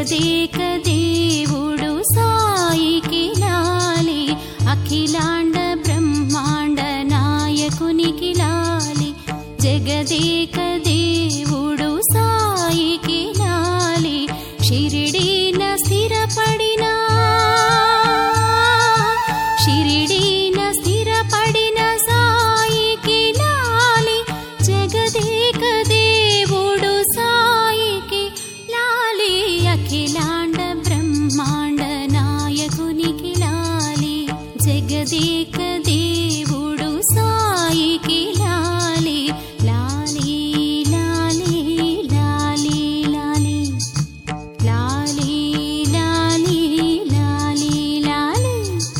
జగదేక దేవుడు సాయికి లాలి, అఖిలాండ బ్రహ్మాండ నాయకునికి లాలి. జగదేక దేవుడు సాయికి లాలి, షిరిడీన స్థిరపడిన సాయికి లాలి. జగదేక దేవుడు సాయికి లాలి, అఖిలాండ బ్రహ్మాండ నాయకునికి లాలి. జగదేక దేవుడు సాయికి లాలి, లాలి లాలి లాలి లాలి లాలి లాలి లాలి లాలి.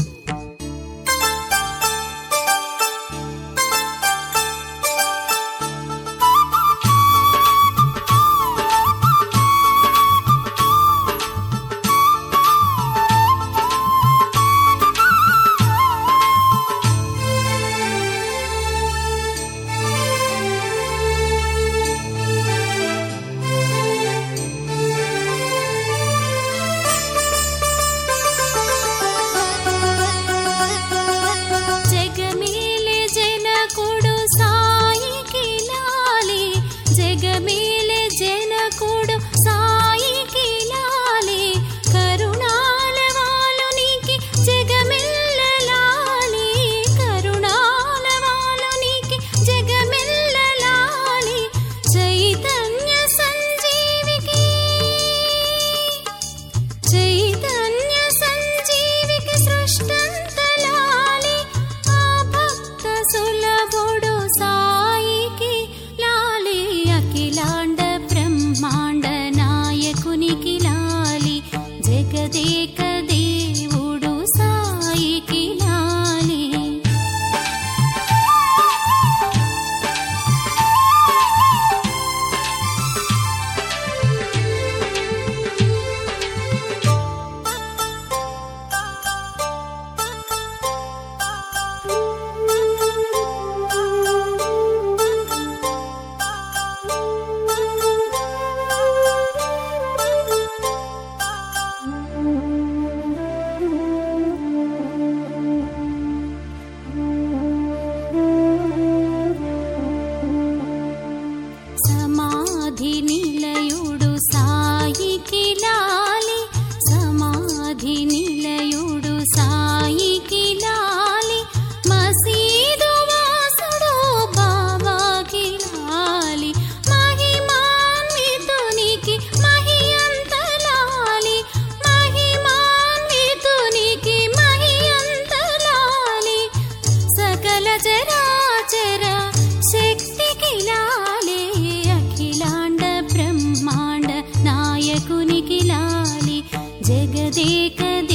జగమేలే జనకుడు సాయికి లాలి, జగమేలే జనకుడు సాయికి లాలి. కరుణాల వాలునికి జగమెల్ల లాలి, కరుణాల వాలునికి జగమెల్ల లాలి. చైతన్య సంజీవికి చైతన్య సంజీవికి సృష్టంత లాలి. ఆ భక్త సులభుడు సాయికి లాలి, అఖిలాండ బ్రహ్మాండ నాయకునికి లాలి. జగదేక దేవుడు సాయికి లాలి. సమాధి నిలయుడు సాయికి లాలి, సమాధి నిలయుడు సాయికి లాలి. మసీదు వాసుడు బాబాకి లాలి, మహిమాన్వితునికి మహియంత లాలి, మహిమాన్వితునికి మహియంత లాలి. సకల చరాచర శక్తికి లాలి, అఖిలాండ బ్రహ్మాండ నాయకునికి లాలి. జగదేక